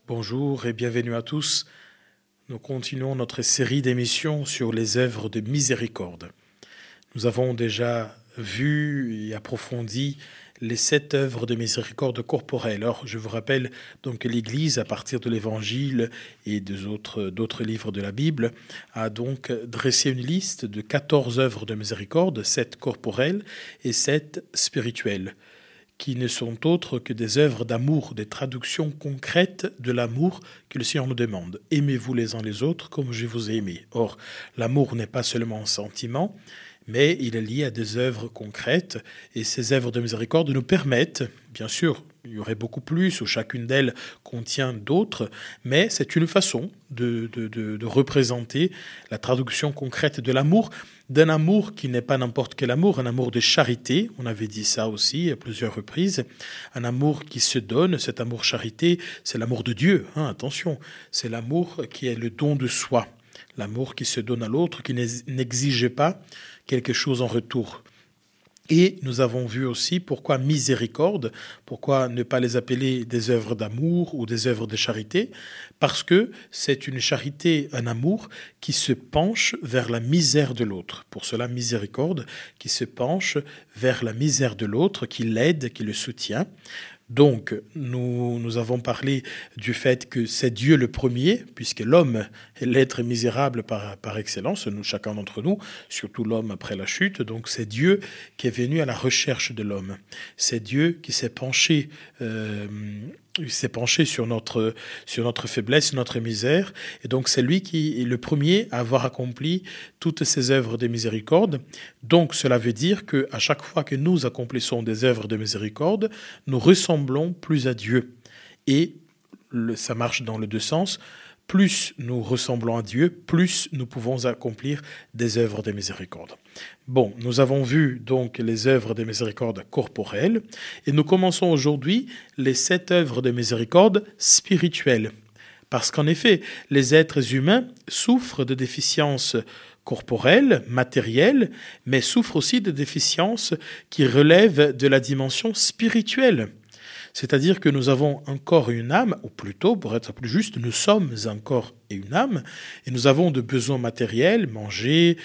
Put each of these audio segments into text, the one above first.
Bonjour et bienvenue à tous. Nous continuons notre série d'émissions sur les œuvres de miséricorde. Nous avons déjà vu et approfondi les 7 œuvres de miséricorde corporelle. Alors, je vous rappelle donc que l'Église, à partir de l'Évangile et d'autres livres de la Bible, a donc dressé une liste de 14 œuvres de miséricorde, 7 corporelles et 7 spirituelles, qui ne sont autres que des œuvres d'amour, des traductions concrètes de l'amour que le Seigneur nous demande. Aimez-vous les uns les autres comme je vous ai aimé. Or, l'amour n'est pas seulement un sentiment, mais il est lié à des œuvres concrètes, et ces œuvres de miséricorde nous permettent, bien sûr, il y aurait beaucoup plus, ou chacune d'elles contient d'autres, mais c'est une façon de représenter la traduction concrète de l'amour, d'un amour qui n'est pas n'importe quel amour, un amour de charité, on avait dit ça aussi à plusieurs reprises, un amour qui se donne, cet amour charité, c'est l'amour de Dieu, attention, c'est l'amour qui est le don de soi, l'amour qui se donne à l'autre, qui n'exige pas quelque chose en retour. Et nous avons vu aussi pourquoi miséricorde, pourquoi ne pas les appeler des œuvres d'amour ou des œuvres de charité, parce que c'est une charité, un amour qui se penche vers la misère de l'autre. Pour cela, miséricorde, qui se penche vers la misère de l'autre, qui l'aide, qui le soutient. Donc, nous avons parlé du fait que c'est Dieu le premier, puisque l'homme est l'être misérable par excellence, chacun d'entre nous, surtout l'homme après la chute. Donc, c'est Dieu qui est venu à la recherche de l'homme. C'est Dieu qui s'est penché sur notre faiblesse, notre misère. Et donc, c'est lui qui est le premier à avoir accompli toutes ces œuvres de miséricorde. Donc, cela veut dire qu'à chaque fois que nous accomplissons des œuvres de miséricorde, nous ressemblons plus à Dieu. Et ça marche dans les deux sens. Plus nous ressemblons à Dieu, plus nous pouvons accomplir des œuvres de miséricorde. Bon, nous avons vu donc les œuvres de miséricorde corporelles et nous commençons aujourd'hui les 7 œuvres de miséricorde spirituelles. Parce qu'en effet, les êtres humains souffrent de déficiences corporelles, matérielles, mais souffrent aussi de déficiences qui relèvent de la dimension spirituelle. C'est-à-dire que nous avons un corps et une âme, ou plutôt, pour être plus juste, nous sommes un corps et une âme, et nous avons de besoins matériels, manger,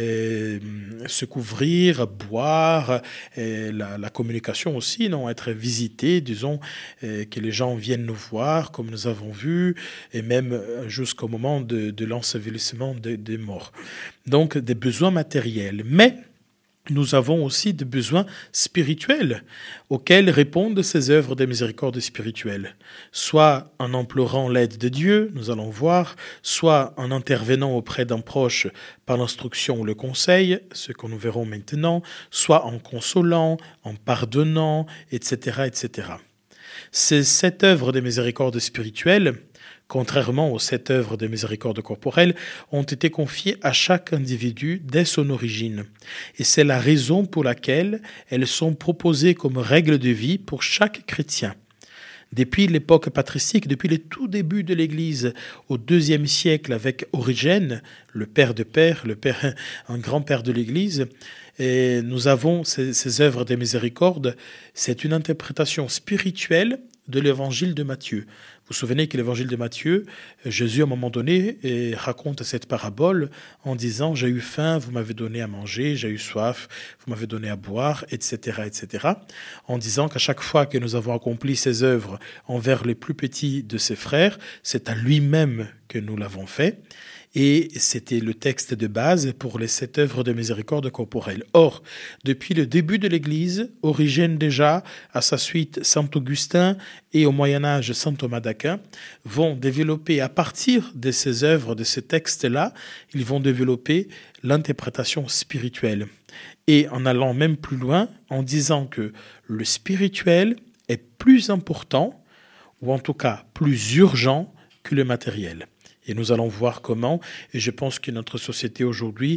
se couvrir, boire, la communication aussi, être visité, disons, que les gens viennent nous voir, comme nous avons vu, et même jusqu'au moment de l'ensevelissement des morts. Donc, des besoins matériels. Mais nous avons aussi des besoins spirituels auxquels répondent ces œuvres de miséricorde spirituelle. Soit en implorant l'aide de Dieu, nous allons voir, soit en intervenant auprès d'un proche par l'instruction ou le conseil, ce que nous verrons maintenant, soit en consolant, en pardonnant, etc., etc. Ces 7 œuvres de miséricorde spirituelle, contrairement aux 7 œuvres de miséricorde corporelle, ont été confiées à chaque individu dès son origine. Et c'est la raison pour laquelle elles sont proposées comme règle de vie pour chaque chrétien. Depuis l'époque patristique, depuis les tout débuts de l'Église, au IIe siècle avec Origène, le père de père, un grand-père de l'Église, et nous avons ces œuvres de miséricorde. C'est une interprétation spirituelle de l'évangile de Matthieu. Vous vous souvenez que l'évangile de Matthieu, Jésus, à un moment donné, raconte cette parabole en disant « J'ai eu faim, vous m'avez donné à manger, j'ai eu soif, vous m'avez donné à boire, etc. etc. » en disant qu'à chaque fois que nous avons accompli ces œuvres envers les plus petits de ses frères, c'est à lui-même que nous l'avons fait. Et c'était le texte de base pour les 7 œuvres de miséricorde corporelle. Or, depuis le début de l'Église, Origène déjà, à sa suite Saint Augustin et au Moyen-Âge Saint Thomas d'Aquin, vont développer à partir de ces œuvres, de ces textes-là, ils vont développer l'interprétation spirituelle. Et en allant même plus loin, en disant que le spirituel est plus important, ou en tout cas plus urgent que le matériel. Et nous allons voir comment, et je pense que notre société aujourd'hui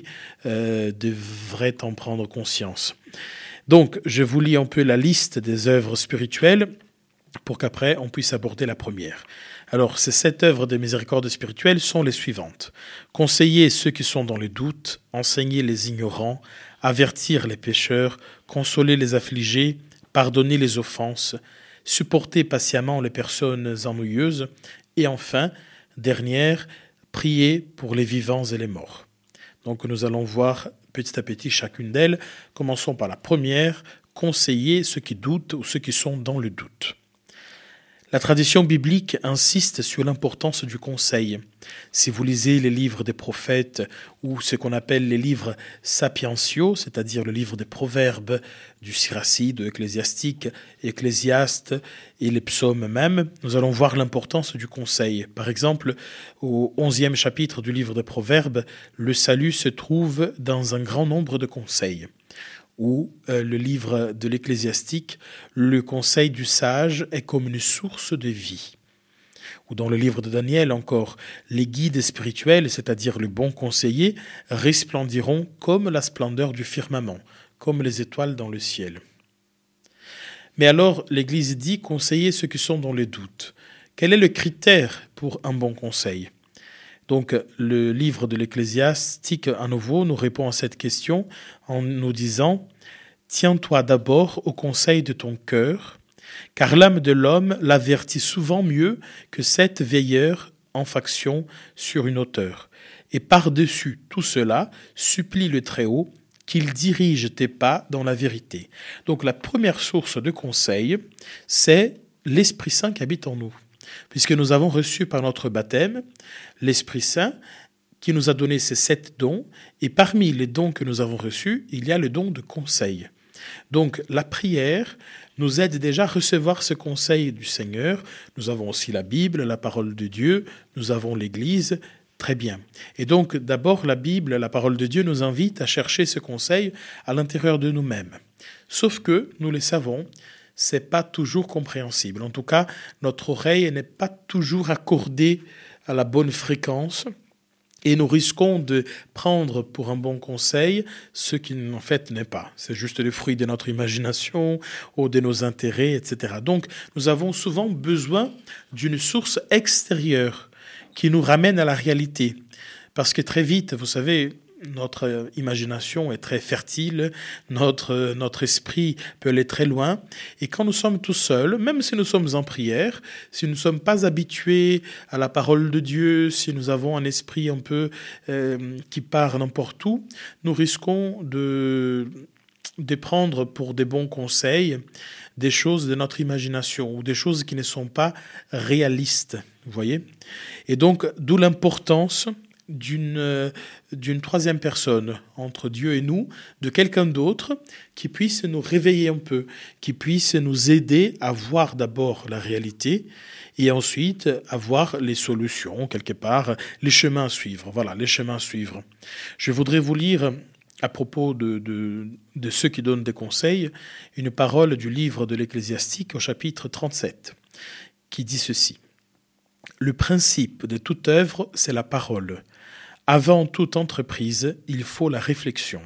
devrait en prendre conscience. Donc, je vous lis un peu la liste des œuvres spirituelles pour qu'après on puisse aborder la première. Alors, ces 7 œuvres de miséricorde spirituelle sont les suivantes. Conseiller ceux qui sont dans les doutes, enseigner les ignorants, avertir les pécheurs, consoler les affligés, pardonner les offenses, supporter patiemment les personnes ennuyeuses, Et enfin, dernière, prier pour les vivants et les morts. Donc nous allons voir petit à petit chacune d'elles. Commençons par la première, conseiller ceux qui doutent ou ceux qui sont dans le doute. La tradition biblique insiste sur l'importance du conseil. Si vous lisez les livres des prophètes ou ce qu'on appelle les livres sapientiaux, c'est-à-dire le livre des proverbes, du Siracide, de l'Ecclésiastique, Ecclésiaste et les psaumes même, nous allons voir l'importance du conseil. Par exemple, au 11e chapitre du livre des proverbes, le salut se trouve dans un grand nombre de conseils. Ou le livre de l'Ecclésiastique, le conseil du sage est comme une source de vie. Ou dans le livre de Daniel encore, les guides spirituels, c'est-à-dire le bon conseiller, resplendiront comme la splendeur du firmament, comme les étoiles dans le ciel. Mais alors, l'Église dit conseiller ceux qui sont dans le doute. Quel est le critère pour un bon conseil ? Donc, le livre de l'Ecclésiastique, à nouveau, nous répond à cette question en nous disant « Tiens-toi d'abord au conseil de ton cœur, car l'âme de l'homme l'avertit souvent mieux que 7 veilleurs en faction sur une hauteur. Et par-dessus tout cela, supplie le Très-Haut qu'il dirige tes pas dans la vérité. » Donc, la première source de conseil, c'est l'Esprit Saint qui habite en nous. Puisque nous avons reçu par notre baptême l'Esprit Saint qui nous a donné ces 7 dons, et parmi les dons que nous avons reçus, il y a le don de conseil. Donc la prière nous aide déjà à recevoir ce conseil du Seigneur. Nous avons aussi la Bible, la parole de Dieu, nous avons l'Église, très bien. Et donc d'abord la Bible, la parole de Dieu nous invite à chercher ce conseil à l'intérieur de nous-mêmes. Sauf que, nous le savons, c'est pas toujours compréhensible. En tout cas, notre oreille n'est pas toujours accordée à la bonne fréquence et nous risquons de prendre pour un bon conseil ce qui en fait n'est pas. C'est juste le fruit de notre imagination ou de nos intérêts, etc. Donc, nous avons souvent besoin d'une source extérieure qui nous ramène à la réalité. Parce que très vite, vous savez, notre imagination est très fertile, notre esprit peut aller très loin. Et quand nous sommes tout seuls, même si nous sommes en prière, si nous ne sommes pas habitués à la parole de Dieu, si nous avons un esprit un peu qui part n'importe où, nous risquons de prendre pour des bons conseils des choses de notre imagination ou des choses qui ne sont pas réalistes. Vous voyez ? Et donc, d'où l'importance d'une troisième personne entre Dieu et nous, de quelqu'un d'autre qui puisse nous réveiller un peu, qui puisse nous aider à voir d'abord la réalité et ensuite à voir les solutions, quelque part, les chemins à suivre. Voilà, les chemins à suivre. Je voudrais vous lire, à propos de ceux qui donnent des conseils, une parole du livre de l'Ecclésiastique au chapitre 37, qui dit ceci. « Le principe de toute œuvre, c'est la parole. Avant toute entreprise, il faut la réflexion.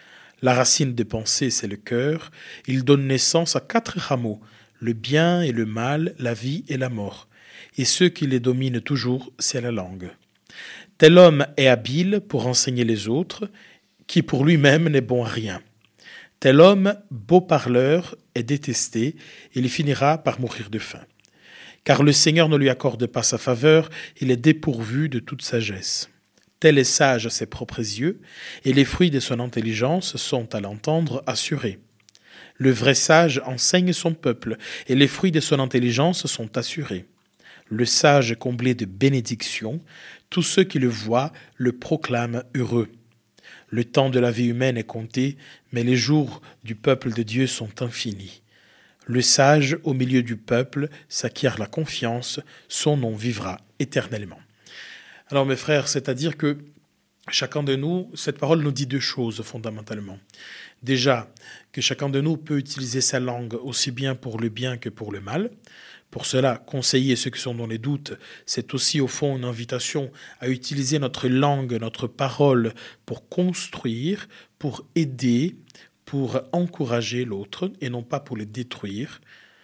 La racine des pensées, c'est le cœur. Il donne naissance à 4 rameaux, le bien et le mal, la vie et la mort. Et ceux qui les dominent toujours, c'est la langue. Tel homme est habile pour enseigner les autres, qui pour lui-même n'est bon à rien. Tel homme, beau parleur, est détesté, il finira par mourir de faim. Car le Seigneur ne lui accorde pas sa faveur, il est dépourvu de toute sagesse. Tel est sage à ses propres yeux, et les fruits de son intelligence sont, à l'entendre, assurés. Le vrai sage enseigne son peuple, et les fruits de son intelligence sont assurés. Le sage est comblé de bénédictions, tous ceux qui le voient le proclament heureux. Le temps de la vie humaine est compté, mais les jours du peuple de Dieu sont infinis. Le sage, au milieu du peuple, s'acquiert la confiance, son nom vivra éternellement. » Alors mes frères, c'est-à-dire que chacun de nous, cette parole nous dit 2 choses fondamentalement. Déjà, que chacun de nous peut utiliser sa langue aussi bien pour le bien que pour le mal. Pour cela, conseiller ceux qui sont dans les doutes, c'est aussi au fond une invitation à utiliser notre langue, notre parole pour construire, pour aider, pour encourager l'autre et non pas pour le détruire.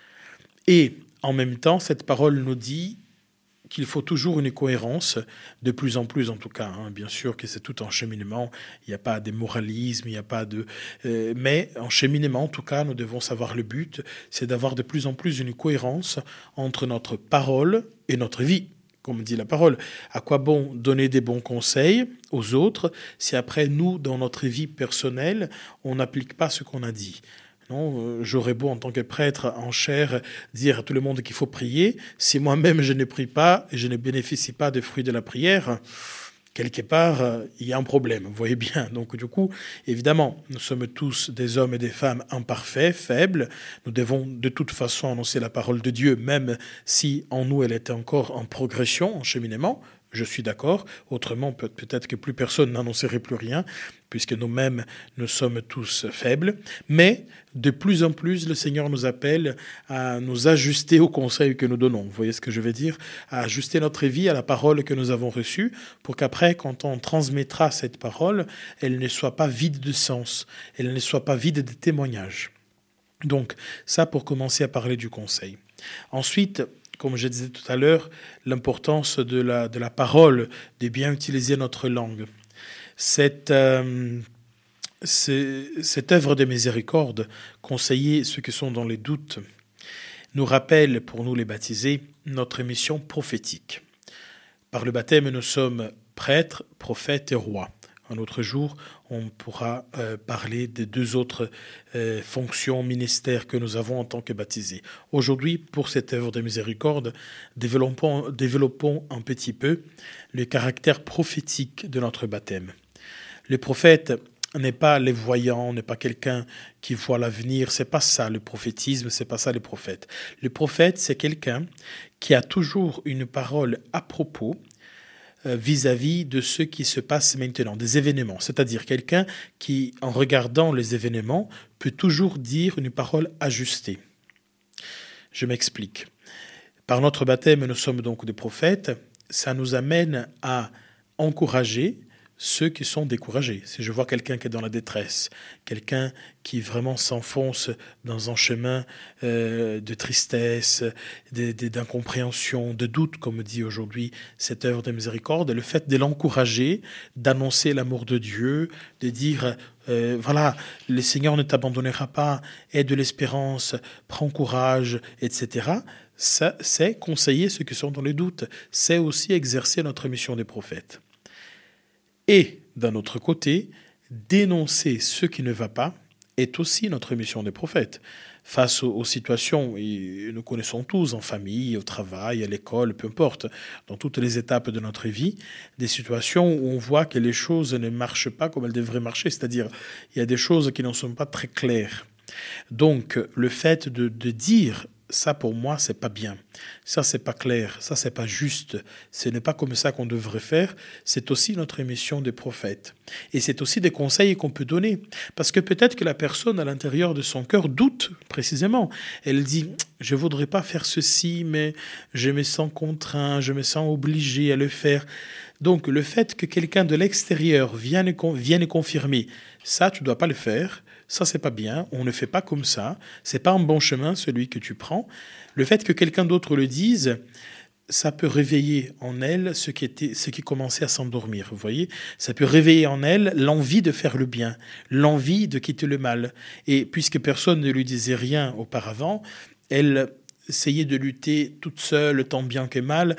Et en même temps, cette parole nous dit qu'il faut toujours une cohérence, de plus en plus en tout cas. Bien sûr que c'est tout en cheminement, il n'y a pas de moralisme, il n'y a pas de... mais en cheminement, en tout cas, nous devons savoir le but, c'est d'avoir de plus en plus une cohérence entre notre parole et notre vie. comme dit la parole. À quoi bon donner des bons conseils aux autres si après, nous, dans notre vie personnelle, on n'applique pas ce qu'on a dit? Non, j'aurais beau, en tant que prêtre en chair, dire à tout le monde qu'il faut prier. Si moi-même, je ne prie pas et je ne bénéficie pas des fruits de la prière, quelque part, il y a un problème, vous voyez bien. Donc, du coup, évidemment, nous sommes tous des hommes et des femmes imparfaits, faibles. Nous devons de toute façon annoncer la parole de Dieu, même si en nous, elle était encore en progression, en cheminement. Je suis d'accord. Autrement, peut-être que plus personne n'annoncerait plus rien, puisque nous-mêmes, nous sommes tous faibles. Mais de plus en plus, le Seigneur nous appelle à nous ajuster aux conseils que nous donnons. Vous voyez ce que je veux dire? À ajuster notre vie à la parole que nous avons reçue, pour qu'après, quand on transmettra cette parole, elle ne soit pas vide de sens, elle ne soit pas vide de témoignages. Donc, ça pour commencer à parler du conseil. Ensuite, comme je disais tout à l'heure, l'importance de la parole, de bien utiliser notre langue. Cette œuvre de miséricorde, conseiller ceux qui sont dans les doutes, nous rappelle, pour nous les baptisés, notre mission prophétique. Par le baptême, nous sommes prêtres, prophètes et rois. Un autre jour, on pourra parler des deux autres fonctions, ministères que nous avons en tant que baptisés. Aujourd'hui, pour cette œuvre de miséricorde, développons un petit peu le caractère prophétique de notre baptême. Le prophète n'est pas les voyants, n'est pas quelqu'un qui voit l'avenir. C'est pas ça le prophétisme, c'est pas ça le prophète. Le prophète, c'est quelqu'un qui a toujours une parole à propos vis-à-vis de ce qui se passe maintenant, des événements. C'est-à-dire quelqu'un qui, en regardant les événements, peut toujours dire une parole ajustée. Je m'explique. Par notre baptême, nous sommes donc des prophètes. Ça nous amène à encourager ceux qui sont découragés. Si je vois quelqu'un qui est dans la détresse, quelqu'un qui vraiment s'enfonce dans un chemin de tristesse, d'incompréhension, de doute, comme dit aujourd'hui cette œuvre de miséricorde, le fait de l'encourager, d'annoncer l'amour de Dieu, de dire voilà, le Seigneur ne t'abandonnera pas, aie de l'espérance, prends courage, etc. Ça, c'est conseiller ceux qui sont dans les doutes. C'est aussi exercer notre mission des prophètes. Et, d'un autre côté, dénoncer ce qui ne va pas est aussi notre mission des prophètes. Face aux situations, et nous connaissons tous en famille, au travail, à l'école, peu importe, dans toutes les étapes de notre vie, des situations où on voit que les choses ne marchent pas comme elles devraient marcher, c'est-à-dire il y a des choses qui ne sont pas très claires. Donc, le fait de dire ça pour moi, c'est pas bien. Ça, c'est pas clair. Ça, c'est pas juste. Ce n'est pas comme ça qu'on devrait faire. C'est aussi notre mission des prophètes. Et c'est aussi des conseils qu'on peut donner. Parce que peut-être que la personne, à l'intérieur de son cœur, doute précisément. Elle dit, je voudrais pas faire ceci, mais je me sens contraint, je me sens obligé à le faire. Donc, le fait que quelqu'un de l'extérieur vienne confirmer, ça, tu dois pas le faire. Ça, c'est pas bien. On ne fait pas comme ça. C'est pas un bon chemin, celui que tu prends. Le fait que quelqu'un d'autre le dise, ça peut réveiller en elle ce qui commençait à s'endormir. Vous voyez, ça peut réveiller en elle l'envie de faire le bien, l'envie de quitter le mal. Et puisque personne ne lui disait rien auparavant, elle essayait de lutter toute seule, tant bien que mal,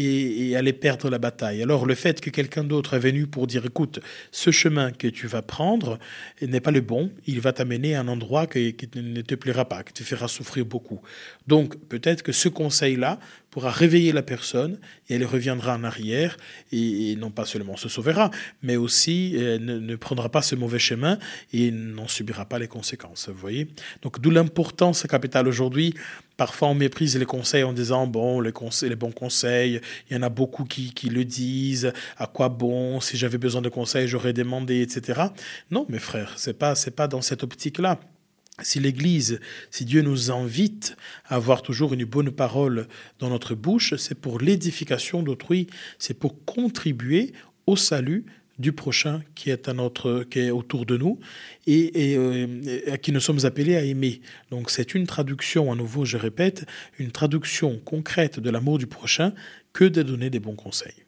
et allait perdre la bataille. Alors le fait que quelqu'un d'autre est venu pour dire, écoute, ce chemin que tu vas prendre n'est pas le bon, il va t'amener à un endroit qui ne te plaira pas, qui te fera souffrir beaucoup. Donc peut-être que ce conseil-là pourra réveiller la personne et elle reviendra en arrière et non pas seulement se sauvera, mais aussi ne prendra pas ce mauvais chemin et n'en subira pas les conséquences. Vous voyez ? Donc d'où l'importance capitale aujourd'hui. Parfois on méprise les conseils en disant bon, les bons conseils, il y en a beaucoup qui le disent, à quoi bon, si j'avais besoin de conseils j'aurais demandé, etc. Non mes frères, c'est pas dans cette optique-là. Si l'Église, si Dieu nous invite à avoir toujours une bonne parole dans notre bouche, c'est pour l'édification d'autrui, c'est pour contribuer au salut du prochain qui est autour de nous et à qui nous sommes appelés à aimer. Donc c'est une traduction, à nouveau je répète, une traduction concrète de l'amour du prochain que de donner des bons conseils.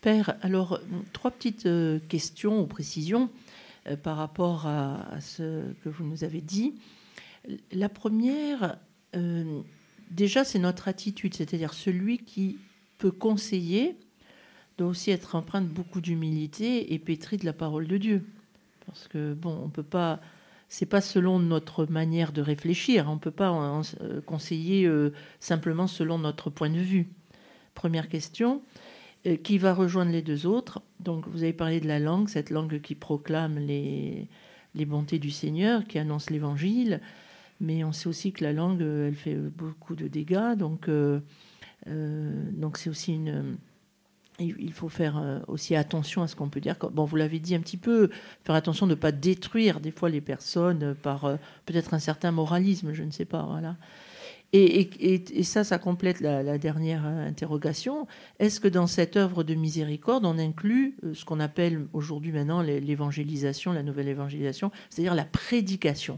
Père, alors, 3 petites questions ou précisions par rapport à ce que vous nous avez dit. La première, déjà, c'est notre attitude, c'est-à-dire celui qui peut conseiller doit aussi être empreint de beaucoup d'humilité et pétri de la parole de Dieu. Parce que, bon, on peut pas... C'est pas selon notre manière de réfléchir. On ne peut pas conseiller simplement selon notre point de vue. Première question, qui va rejoindre les 2 autres. Donc, vous avez parlé de la langue, cette langue qui proclame les bontés du Seigneur, qui annonce l'Évangile. Mais on sait aussi que la langue, elle fait beaucoup de dégâts. Donc c'est aussi il faut faire aussi attention à ce qu'on peut dire. Bon, vous l'avez dit un petit peu, faire attention de ne pas détruire des fois les personnes par peut-être un certain moralisme, je ne sais pas. Voilà. Et ça complète la dernière interrogation. Est-ce que dans cette œuvre de miséricorde, on inclut ce qu'on appelle aujourd'hui maintenant l'évangélisation, la nouvelle évangélisation, c'est-à-dire la prédication?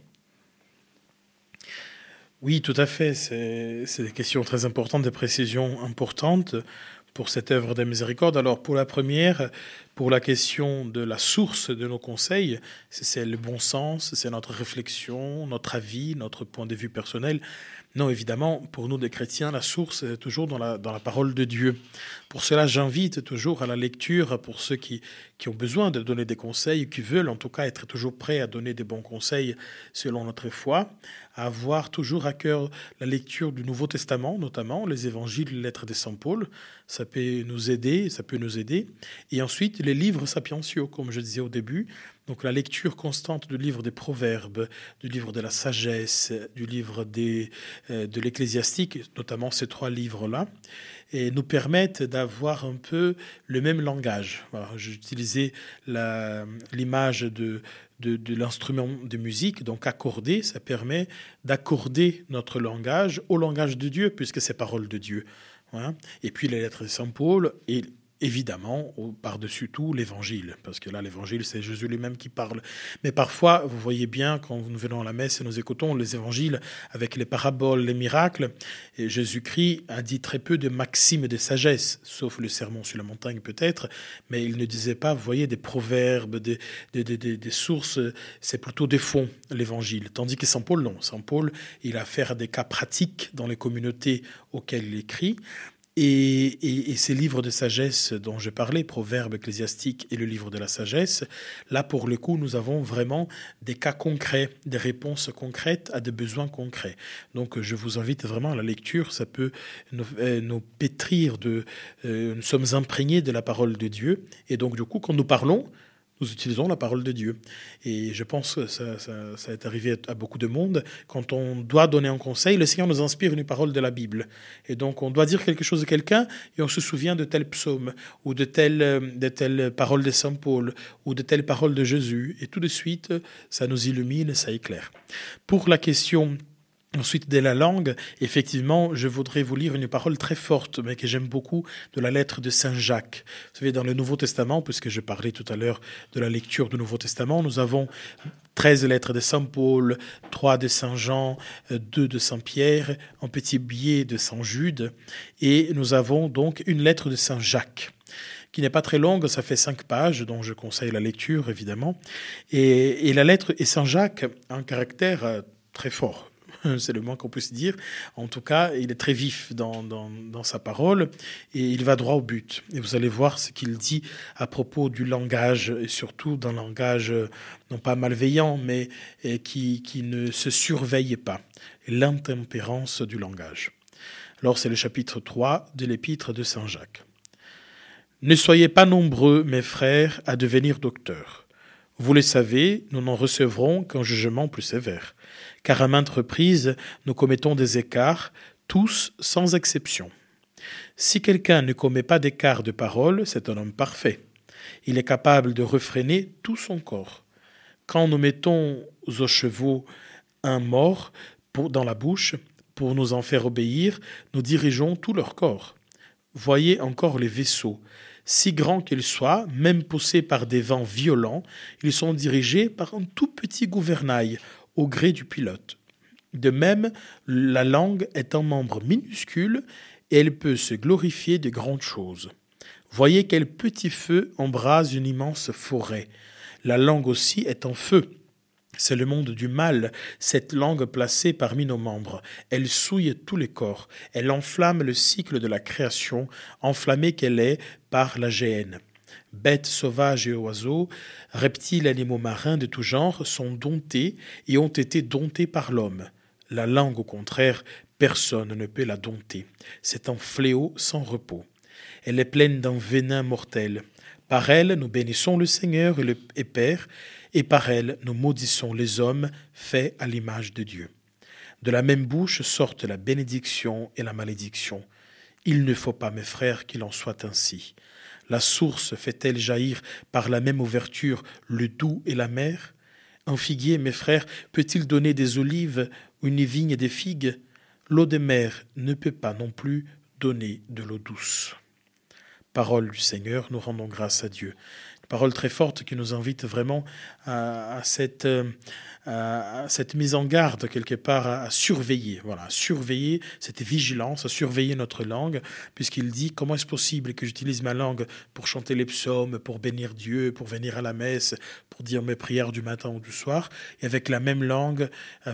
Oui, tout à fait. C'est des questions très importantes, des précisions importantes pour cette œuvre de miséricorde. Alors, pour la première, pour la question de la source de nos conseils, c'est le bon sens, c'est notre réflexion, notre avis, notre point de vue personnel. Non, évidemment, pour nous, des chrétiens, la source est toujours dans la parole de Dieu. Pour cela, j'invite toujours à la lecture pour ceux qui ont besoin de donner des conseils, qui veulent en tout cas être toujours prêts à donner des bons conseils selon notre foi, à avoir toujours à cœur la lecture du Nouveau Testament, notamment les évangiles, les lettres de Saint Paul. Ça peut nous aider. Et ensuite, les livres sapientiaux, comme je disais au début. Donc la lecture constante du livre des Proverbes, du livre de la sagesse, du livre de l'Ecclésiastique, notamment ces 3 livres-là, et nous permettent d'avoir un peu le même langage. Voilà, j'utilisais l'image de l'instrument de musique, donc accorder, ça permet d'accorder notre langage au langage de Dieu, puisque c'est parole de Dieu. Voilà. Et puis les lettres de Saint Paul et évidemment, par-dessus tout, l'évangile, parce que là, l'évangile, c'est Jésus lui-même qui parle. Mais parfois, vous voyez bien, quand nous venons à la messe et nous écoutons les évangiles avec les paraboles, les miracles, et Jésus-Christ a dit très peu de maximes de sagesse, sauf le sermon sur la montagne peut-être, mais il ne disait pas, vous voyez, des proverbes, des sources, c'est plutôt des fonds, l'évangile. Tandis que Saint Paul, non. Saint Paul, il a affaire à des cas pratiques dans les communautés auxquelles il écrit. Et ces livres de sagesse dont je parlais, Proverbes, Ecclésiastique et le livre de la sagesse, là pour le coup nous avons vraiment des cas concrets, des réponses concrètes à des besoins concrets. Donc je vous invite vraiment à la lecture, ça peut nous pétrir nous sommes imprégnés de la parole de Dieu et donc du coup quand nous parlons, nous utilisons la parole de Dieu. Et je pense que ça est arrivé à beaucoup de monde. Quand on doit donner un conseil, le Seigneur nous inspire une parole de la Bible. Et donc, on doit dire quelque chose à quelqu'un et on se souvient de tel psaume ou de telle parole de Saint Paul ou de telle parole de Jésus. Et tout de suite, ça nous illumine, ça éclaire. Pour la question... Ensuite, de la langue, effectivement, je voudrais vous lire une parole très forte, mais que j'aime beaucoup, de la lettre de Saint Jacques. Vous savez, dans le Nouveau Testament, puisque je parlais tout à l'heure de la lecture du Nouveau Testament, nous avons 13 lettres de Saint Paul, 3 de Saint Jean, 2 de Saint Pierre, un petit billet de Saint Jude, et nous avons donc une lettre de Saint Jacques qui n'est pas très longue, ça fait 5 pages, dont je conseille la lecture, évidemment. Et la lettre, et Saint Jacques a un caractère très fort. C'est le moins qu'on puisse dire. En tout cas, il est très vif dans sa parole et il va droit au but. Et vous allez voir ce qu'il dit à propos du langage, et surtout d'un langage non pas malveillant, mais qui ne se surveille pas. L'intempérance du langage. Alors, c'est le chapitre 3 de l'épître de Saint Jacques. « Ne soyez pas nombreux, mes frères, à devenir docteurs. Vous le savez, nous n'en recevrons qu'un jugement plus sévère. Car à maintes reprises, nous commettons des écarts, tous sans exception. Si quelqu'un ne commet pas d'écart de parole, c'est un homme parfait. Il est capable de refréner tout son corps. Quand nous mettons aux chevaux un mort dans la bouche, pour nous en faire obéir, nous dirigeons tout leur corps. Voyez encore les vaisseaux. Si grands qu'ils soient, même poussés par des vents violents, ils sont dirigés par un tout petit gouvernail, au gré du pilote. De même, la langue est un membre minuscule et elle peut se glorifier de grandes choses. Voyez quel petit feu embrase une immense forêt. La langue aussi est en feu. C'est le monde du mal, cette langue placée parmi nos membres. Elle souille tous les corps. Elle enflamme le cycle de la création, enflammée qu'elle est par la géhenne. Bêtes sauvages et oiseaux, reptiles, animaux marins de tout genre sont domptés et ont été domptés par l'homme. La langue, au contraire, personne ne peut la dompter. C'est un fléau sans repos. Elle est pleine d'un venin mortel. Par elle, nous bénissons le Seigneur et Père, et par elle, nous maudissons les hommes faits à l'image de Dieu. De la même bouche sortent la bénédiction et la malédiction. Il ne faut pas, mes frères, qu'il en soit ainsi. La source fait-elle jaillir par la même ouverture le doux et l'amer? Un figuier, mes frères, peut-il donner des olives ou une vigne des figues? L'eau des mers ne peut pas non plus donner de l'eau douce. Parole du Seigneur, nous rendons grâce à Dieu. Une parole très forte qui nous invite vraiment à cette mise en garde, quelque part, à surveiller. Voilà, à surveiller cette vigilance, à surveiller notre langue, puisqu'il dit comment est-ce possible que j'utilise ma langue pour chanter les psaumes, pour bénir Dieu, pour venir à la messe, pour dire mes prières du matin ou du soir, et avec la même langue,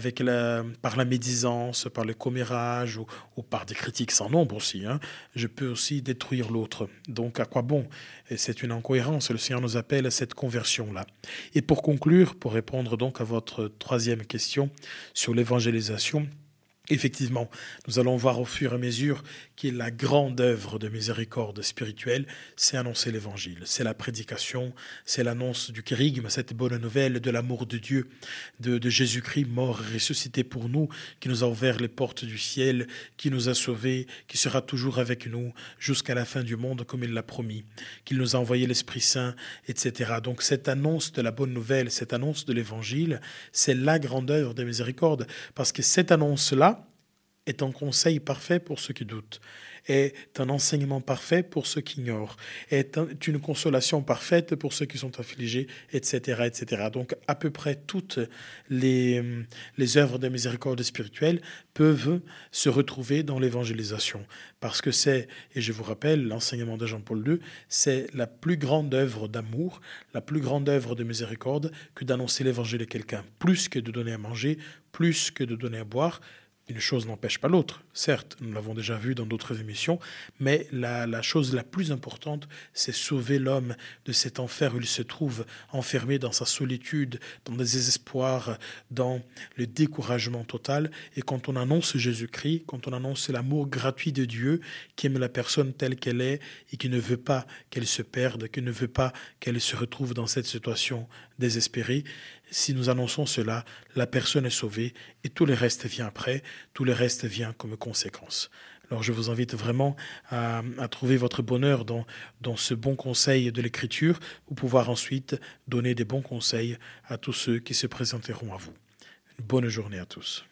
par la médisance, par le commérage ou par des critiques sans nombre aussi, je peux aussi détruire l'autre. Donc à quoi bon? Et c'est une incohérence. Le Seigneur nous appelle à cette conversion-là. Et pour conclure, pour répondre donc à votre troisième question sur l'évangélisation, effectivement, nous allons voir au fur et à mesure que la grande œuvre de miséricorde spirituelle, c'est annoncer l'évangile, c'est la prédication, c'est l'annonce du kérigme, cette bonne nouvelle de l'amour de Dieu, de Jésus-Christ mort et ressuscité pour nous, qui nous a ouvert les portes du ciel, qui nous a sauvés, qui sera toujours avec nous jusqu'à la fin du monde comme il l'a promis, qu'il nous a envoyé l'Esprit Saint, etc. Donc cette annonce de la bonne nouvelle, cette annonce de l'évangile, c'est la grande œuvre de miséricorde, parce que cette annonce-là est un conseil parfait pour ceux qui doutent, est un enseignement parfait pour ceux qui ignorent, est une consolation parfaite pour ceux qui sont affligés, etc., etc. Donc, à peu près toutes les œuvres de miséricorde spirituelle peuvent se retrouver dans l'évangélisation, parce que c'est, et je vous rappelle, l'enseignement de Jean-Paul II, c'est la plus grande œuvre d'amour, la plus grande œuvre de miséricorde que d'annoncer l'évangile à quelqu'un, plus que de donner à manger, plus que de donner à boire. Une chose n'empêche pas l'autre, certes, nous l'avons déjà vu dans d'autres émissions, mais la chose la plus importante, c'est sauver l'homme de cet enfer où il se trouve, enfermé dans sa solitude, dans le désespoir, dans le découragement total. Et quand on annonce Jésus-Christ, quand on annonce l'amour gratuit de Dieu, qui aime la personne telle qu'elle est et qui ne veut pas qu'elle se perde, qui ne veut pas qu'elle se retrouve dans cette situation désespérée, si nous annonçons cela, la personne est sauvée et tout le reste vient après, tout le reste vient comme conséquence. Alors je vous invite vraiment à trouver votre bonheur dans ce bon conseil de l'Écriture pour pouvoir ensuite donner des bons conseils à tous ceux qui se présenteront à vous. Une bonne journée à tous.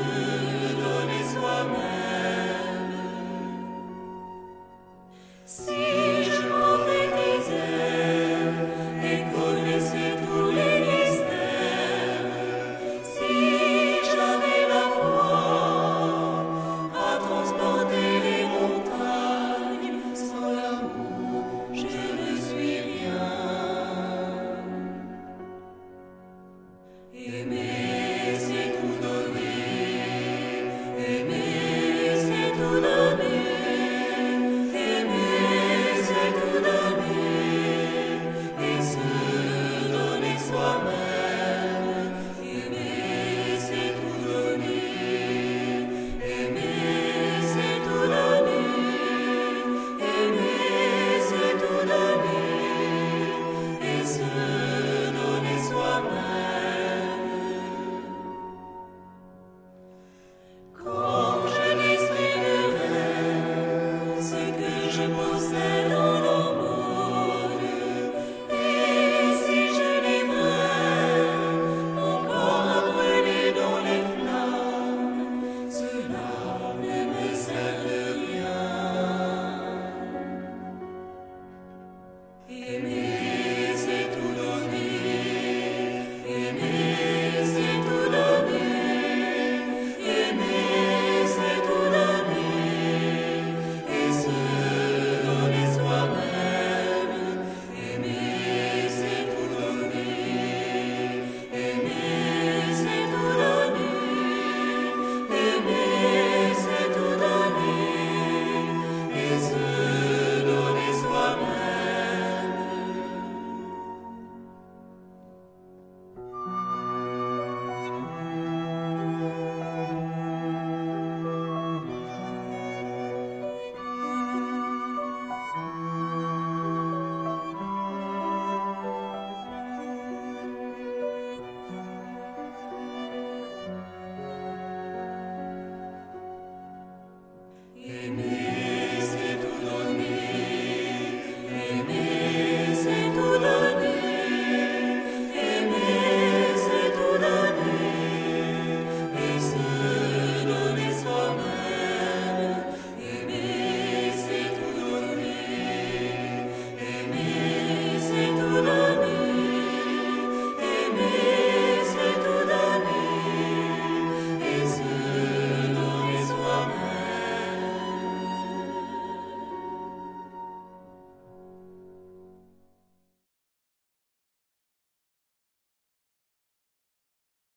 See